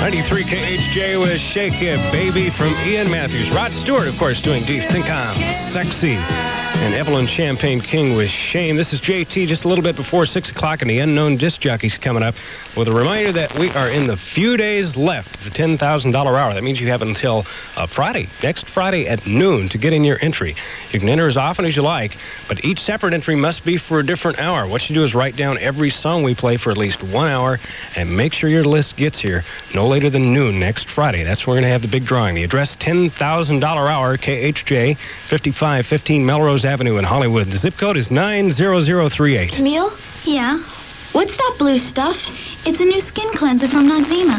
93 KHJ with Shake It Baby from Ian Matthews. Rod Stewart, of course, doing Do You Think I'm Sexy? And Evelyn Champagne King with Shame. This is JT just a little bit before 6 o'clock, and the Unknown Disc Jockey's coming up with a reminder that we are in the few days left of the $10,000 hour. That means you have until Friday, next Friday at noon to get in your entry. You can enter as often as you like, but each separate entry must be for a different hour. What you do is write down every song we play for at least 1 hour and make sure your list gets here no later than noon next Friday. That's when we're going to have the big drawing. The address, $10,000 hour, KHJ, 5515 Melrose Avenue in Hollywood. The zip code is 90038. Camille? Yeah? What's that blue stuff? It's a new skin cleanser from Noxzema.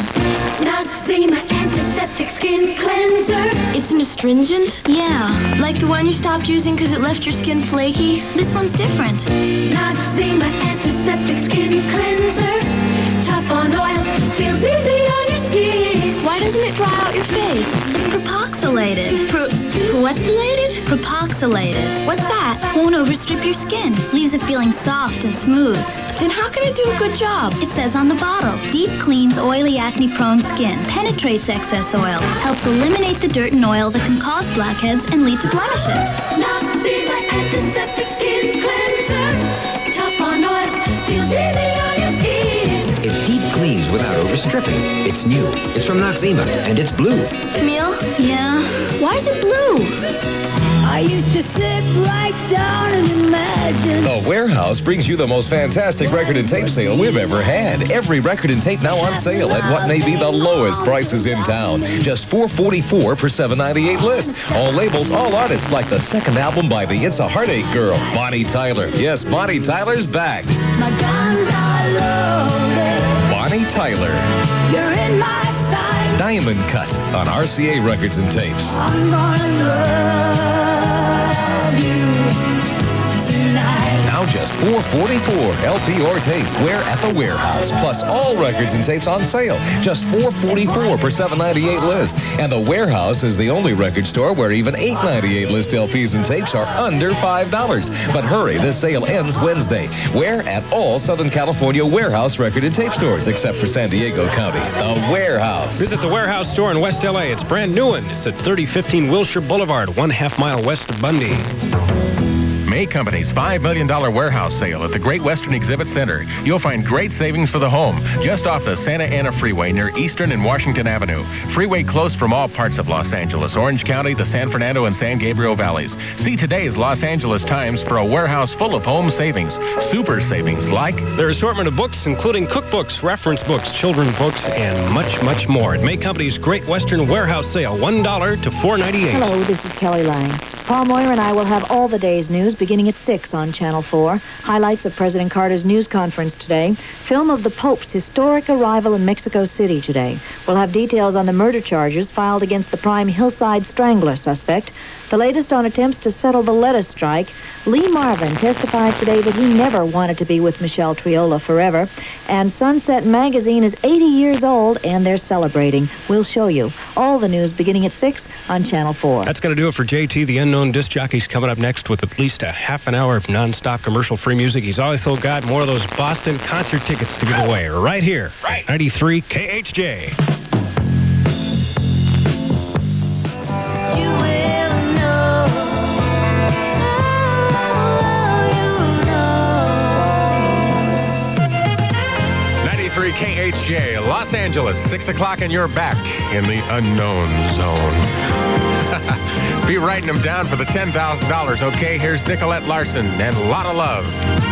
Noxzema Antiseptic Skin Cleanser. It's an astringent? Yeah. Like the one you stopped using because it left your skin flaky? This one's different. Noxzema Antiseptic Skin Cleanser. Tough on oil, feels easy on your skin. Why doesn't it dry out your face? It's propoxylated. What's-lated? Propoxylated. What's that? Won't overstrip your skin. Leaves it feeling soft and smooth. Then how can it do a good job? It says on the bottle, deep cleans oily acne-prone skin, penetrates excess oil, helps eliminate the dirt and oil that can cause blackheads and lead to blemishes. Noxzema Antiseptic Skin Cleanser. Tough on oil, feels easy on your skin. It deep cleans without overstripping. It's new. It's from Noxzema, and it's blue. Camille? Yeah? Why is it blue? I used to sit right down and imagine. The Warehouse brings you the most fantastic record and tape sale we've ever had. Every record and tape now on sale at what may be the lowest prices in town. Just $4.44 per $7.98 list. All labels, all artists, like the second album by the It's a Heartache Girl, Bonnie Tyler. Yes, Bonnie Tyler's back. My guns are loaded. Bonnie Tyler. You're in my sight. Diamond Cut on RCA Records and Tapes. I'm gonna love you tonight. Now just $4.44 LP or tape. Where at the Warehouse. Plus all records and tapes on sale. Just $4.44 per $7.98 list. And the Warehouse is the only record store where even $8.98 list LPs and tapes are under $5. But hurry, this sale ends Wednesday. Where at all Southern California Warehouse record and tape stores, except for San Diego County. The Warehouse. Visit the Warehouse store in West LA. It's brand new one. It's at 3015 Wilshire Boulevard, 1/2 mile west of Bundy. May Company's $5 million warehouse sale at the Great Western Exhibit Center. You'll find great savings for the home, just off the Santa Ana Freeway near Eastern and Washington Avenue. Freeway closed from all parts of Los Angeles, Orange County, the San Fernando and San Gabriel valleys. See today's Los Angeles Times for a warehouse full of home savings. Super savings like Their assortment of books, including cookbooks, reference books, children's books, and much, much more. At May Company's Great Western Warehouse Sale, $1 to $4.98. Hello, this is Kelly Lang. Paul Moyer and I will have all the day's news beginning at 6 on Channel 4. Highlights of President Carter's news conference today. Film of the Pope's historic arrival in Mexico City today. We'll have details on the murder charges filed against the prime Hillside Strangler suspect. The latest on attempts to settle the lettuce strike. Lee Marvin testified today that he never wanted to be with Michelle Triola forever. And Sunset Magazine is 80 years old, and they're celebrating. We'll show you. All the news beginning at 6 on Channel 4. That's going to do it for JT. The Unknown Disc Jockey's coming up next with at least a half an hour of nonstop commercial-free music. He's also got more of those Boston concert tickets to give away right here. Right. 93 KHJ. You will know. You'll know. 93 KHJ, Los Angeles, 6 o'clock, and you're back in the unknown zone. Be writing them down for the $10,000, okay? Here's Nicolette Larson and Lotta Love.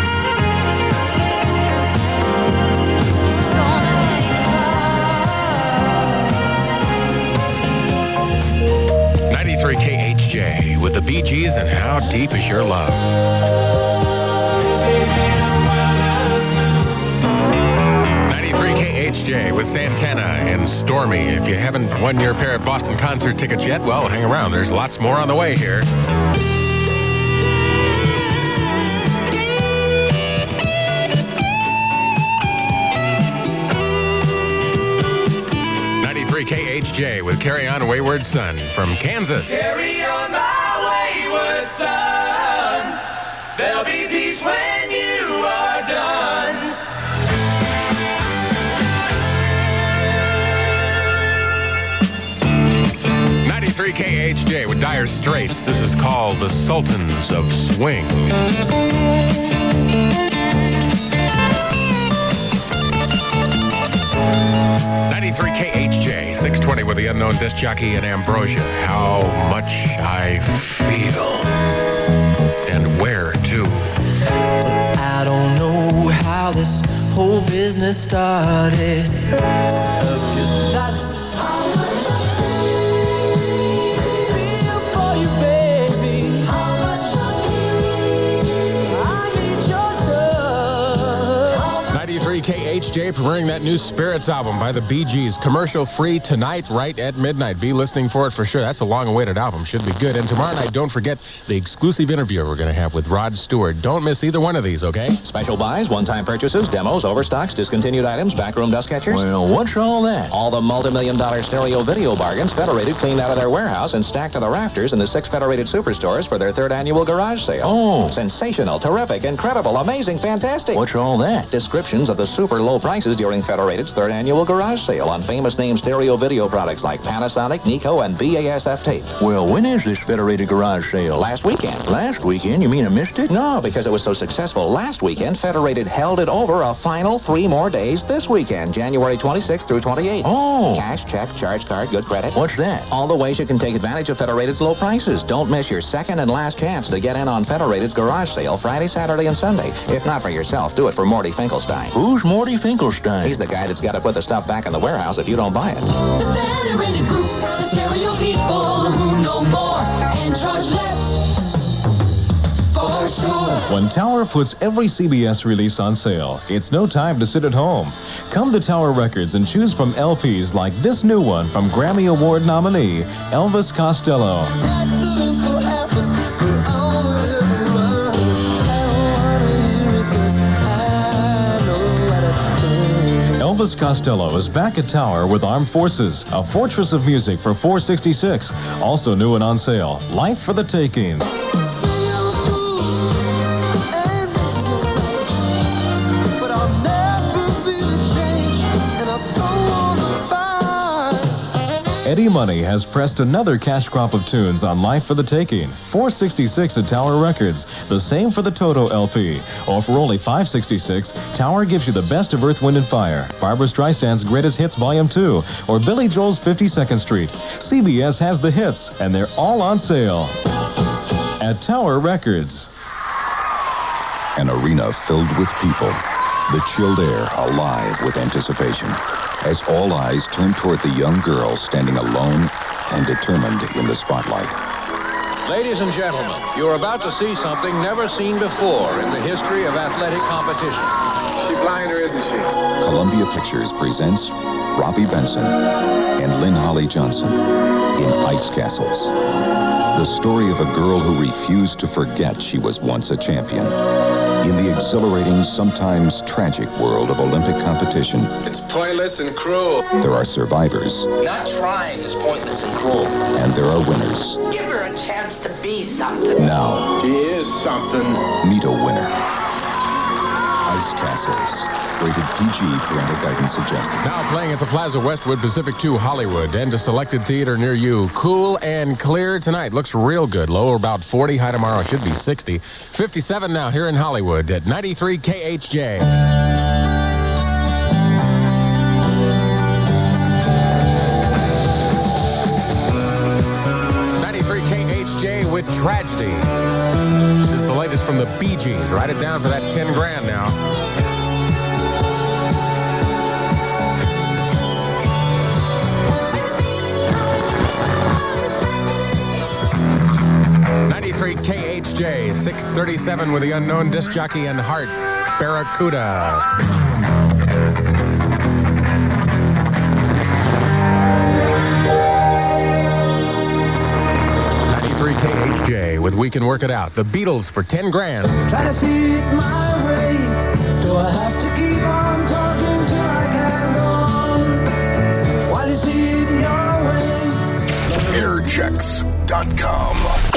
KHJ with the Bee Gees and How Deep Is Your Love? 93 KHJ with Santana and Stormy. If you haven't won your pair of Boston concert tickets yet, well, hang around. There's lots more on the way here. KHJ with Carry On Wayward Son from Kansas. Carry on my wayward son. There'll be peace when you are done. 93 KHJ with Dire Straits. This is called the Sultans of Swing. 93 KHJ, 620 with the unknown disc jockey and Ambrosia. How much I feel. And where, too. I don't know how this whole business started. That's how much I feel for you, baby. How much I need your love. 93 KHJ premiering that new Spirits album by the Bee Gees. Commercial free tonight, right at midnight. Be listening for it for sure. That's a long-awaited album. Should be good. And tomorrow night, don't forget the exclusive interview we're going to have with Rod Stewart. Don't miss either one of these, okay? Special buys, one-time purchases, demos, overstocks, discontinued items, backroom dust catchers. Well, what's all that? All the multi-million-dollar stereo video bargains Federated cleaned out of their warehouse and stacked to the rafters in the 6 Federated superstores for their 3rd annual garage sale. Oh. Sensational, terrific, incredible, amazing, fantastic. What's all that? Descriptions of the super low prices during Federated's 3rd annual garage sale on famous name stereo video products like Panasonic, Nico, and BASF tape. Well, when is this Federated garage sale? Last weekend. Last weekend? You mean I missed it? No, because it was so successful last weekend, Federated held it over a final 3 more days this weekend, January 26th through 28th. Oh. Cash, check, charge card, good credit. What's that? All the ways you can take advantage of Federated's low prices. Don't miss your second and last chance to get in on Federated's garage sale Friday, Saturday, and Sunday. If not for yourself, do it for Morty Finkelstein. Who's Morty Finkelstein? He's the guy that's got to put the stuff back in the warehouse if you don't buy it. The Federated Group, the stereo people who know more and charge less. For sure. When Tower puts every CBS release on sale, it's no time to sit at home. Come to Tower Records and choose from LPs like this new one from Grammy Award nominee Elvis Costello. Accidents will happen, but I'll let it run. I don't wanna hear it 'cause I know what I've done. Elvis Costello is back at Tower with Armed Forces, a fortress of music for $466. Also new and on sale, Life for the Taking. But I'll never be the change, and I don't wanna find. Eddie Money has pressed another cash crop of tunes on Life for the Taking. $466 at Tower Records. The same for the Toto LP. Or for only $566, Tower gives you the best of Earth, Wind & Fire, Barbra Streisand's Greatest Hits Volume 2, or Billy Joel's 52nd Street. CBS has the hits, and they're all on sale at Tower Records. An arena filled with people. The chilled air alive with anticipation. As all eyes turn toward the young girl standing alone and determined in the spotlight. Ladies and gentlemen, you're about to see something never seen before in the history of athletic competition. She blind or isn't she? Columbia Pictures presents Robbie Benson and Lynn Holly Johnson in Ice Castles. The story of a girl who refused to forget she was once a champion. In the exhilarating, sometimes tragic world of Olympic competition, It's pointless and cruel. there are survivors Not trying is pointless and cruel. and there are winners. Give her a chance to be something. Now, She is something. meet a winner. Ice Castles. Rated PG, parental guidance suggested. Now playing at the Plaza Westwood Pacific 2 Hollywood and a selected theater near you. Cool and clear tonight. Looks real good. Low about 40. High tomorrow should be 60. 57 now here in Hollywood at 93 KHJ. With Tragedy. This is the latest from the Bee Gees. Write it down for that 10 grand now. KHJ 637 with the unknown disc jockey and Heart Barracuda. KHJ with We Can Work It Out. The Beatles for 10 grand. Try to see it my way. Do I have to keep on talking till I can go on? While you see it your way. Airchecks.com.